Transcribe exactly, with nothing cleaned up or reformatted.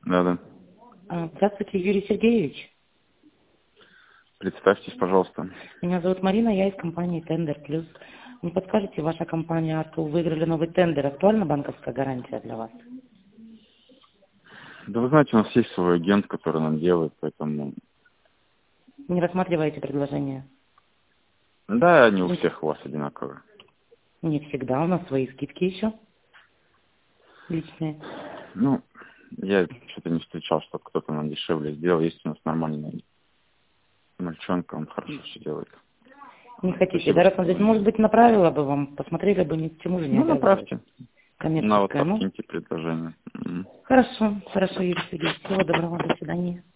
Да, да. А, Здравствуйте, Юрий Сергеевич. Представьтесь, пожалуйста. Меня зовут Марина, я из компании Тендер Плюс. Не подскажете, ваша компания Арту выиграли новый тендер. Актуальна банковская гарантия для вас? Да вы знаете, у нас есть свой агент, который нам делает, поэтому... Не рассматриваете предложение? Да, они у Не, всех у вас одинаковые. не всегда, у нас свои скидки еще личные. Ну, я что-то не встречал, чтобы кто-то нам дешевле сделал. Есть у нас нормальный мальчонка, он хорошо все делает. Не хотите, Спасибо, да, что рассмотреть? позвонили. Может быть, направила бы вам, посмотрели бы, ни к чему же не Ну, обязываюсь. направьте. На Коммерческая, WhatsApp ну? киньте предложение. Мгм. Хорошо, хорошо, Юрий Сергеевич. Всего доброго, до свидания.